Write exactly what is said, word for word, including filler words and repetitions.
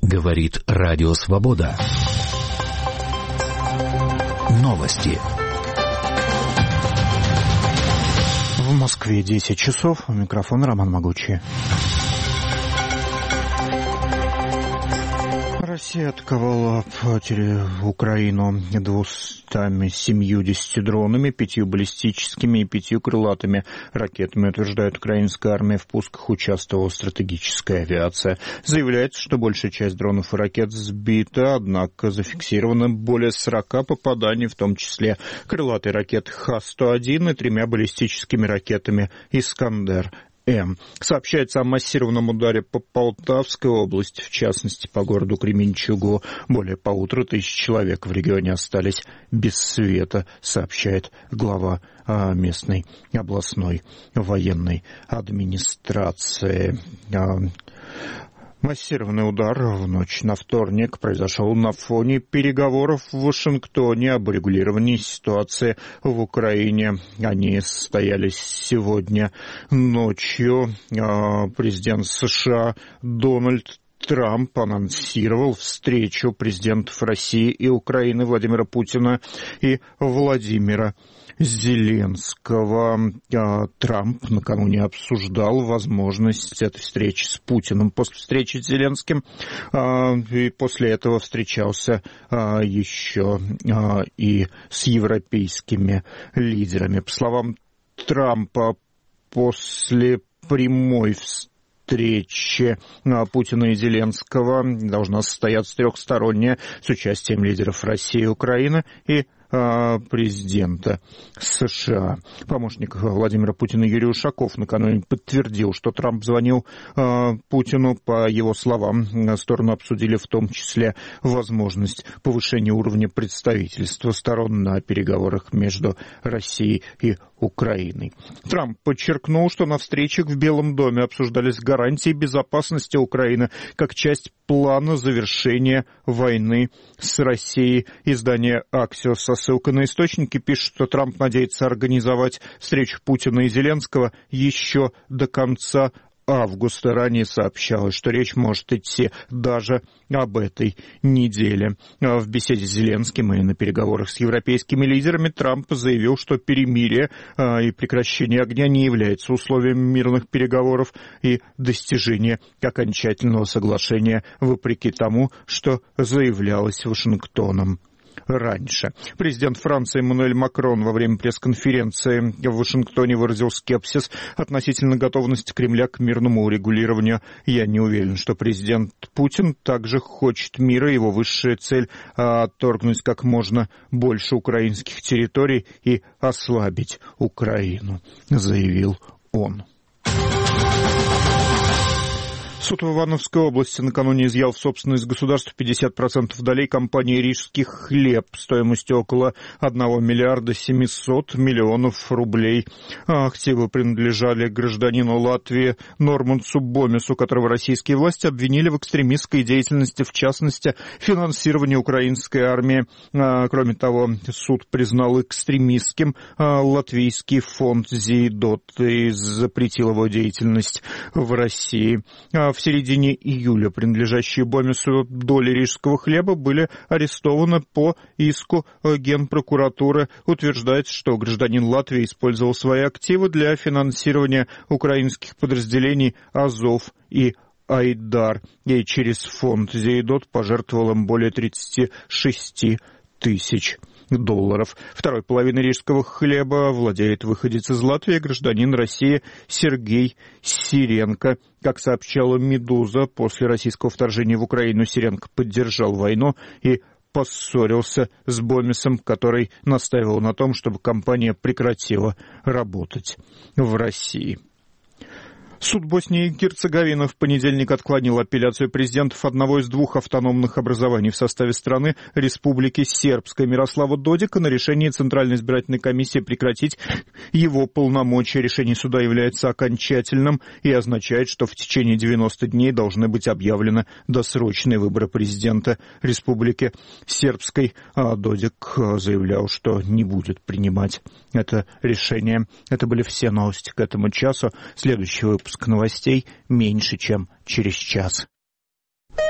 Говорит Радио Свобода. Новости. В Москве десять часов. У микрофона Роман Могучий. Россия атаковала Украину двумястами семьюдесятью дронами, пятью баллистическими и пятью крылатыми ракетами, утверждает украинская армия. В пусках участвовала стратегическая авиация. Заявляется, что большая часть дронов и ракет сбита, однако зафиксировано более сорока попаданий, в том числе крылатой ракеты Х сто один и тремя баллистическими ракетами «Искандер». М. Сообщается о массированном ударе по Полтавской области, в частности, по городу Кременчугу. Более полутора тысяч человек в регионе остались без света, сообщает глава местной областной военной администрации. Массированный удар в ночь на вторник произошел на фоне переговоров в Вашингтоне об урегулировании ситуации в Украине. Они состоялись сегодня ночью. Президент США Дональд Трамп анонсировал встречу президентов России и Украины Владимира Путина и Владимира Зеленского. Трамп накануне обсуждал возможность этой встречи с Путиным после встречи с Зеленским, и после этого встречался еще и с европейскими лидерами. По словам Трампа, после прямой встречи встречи Путина и Зеленского должна состояться трехсторонняя с участием лидеров России и Украины и президента США. Помощник Владимира Путина Юрий Ушаков накануне подтвердил, что Трамп звонил Путину. По его словам, стороны обсудили в том числе возможность повышения уровня представительства сторон на переговорах между Россией и Украиной. Трамп подчеркнул, что на встречах в Белом доме обсуждались гарантии безопасности Украины как часть плана завершения войны с Россией. Издание «Аксиос» со ссылкой на источники пишет, что Трамп надеется организовать встречу Путина и Зеленского еще до конца августа. Ранее сообщалось, что речь может идти даже об этой неделе. В беседе с Зеленским и на переговорах с европейскими лидерами Трамп заявил, что перемирие и прекращение огня не является условием мирных переговоров и достижения окончательного соглашения, вопреки тому, что заявлялось Вашингтоном раньше. Президент Франции Эммануэль Макрон во время пресс-конференции в Вашингтоне выразил скепсис относительно готовности Кремля к мирному урегулированию. Я не уверен, что президент Путин также хочет мира. Его высшая цель — отторгнуть как можно больше украинских территорий и ослабить Украину, заявил он. Суд в Ивановской области накануне изъял в собственность государства пятьдесят процентов долей компании «Рижский хлеб» стоимостью около одного миллиарда семисот миллионов рублей. Активы принадлежали гражданину Латвии Нормансу Бомесу, которого российские власти обвинили в экстремистской деятельности, в частности, финансировании украинской армии. Кроме того, суд признал экстремистским латвийский фонд «Зиидот» и запретил его деятельность в России. В середине июля принадлежащие Бомесу доли рижского хлеба были арестованы по иску Генпрокуратуры. Утверждается, что гражданин Латвии использовал свои активы для финансирования украинских подразделений «Азов» и «Айдар», и через фонд «Зиидот» пожертвовал им более тридцати шести тысяч долларов. Второй половиной рижского хлеба владеет выходец из Латвии, гражданин России Сергей Сиренко. Как сообщала «Медуза», после российского вторжения в Украину Сиренко поддержал войну и поссорился с Бомесом, который настаивал на том, чтобы компания прекратила работать в России. Суд Боснии и Герцеговины в понедельник отклонил апелляцию президентов одного из двух автономных образований в составе страны, Республики Сербской, Мирослава Додика, на решение Центральной избирательной комиссии прекратить его полномочия. Решение суда является окончательным и означает, что в течение девяноста дней должны быть объявлены досрочные выборы президента Республики Сербской. А Додик заявлял, что не будет принимать это решение. Это были все новости к этому часу. Следующий выпуск новостей меньше, чем через час.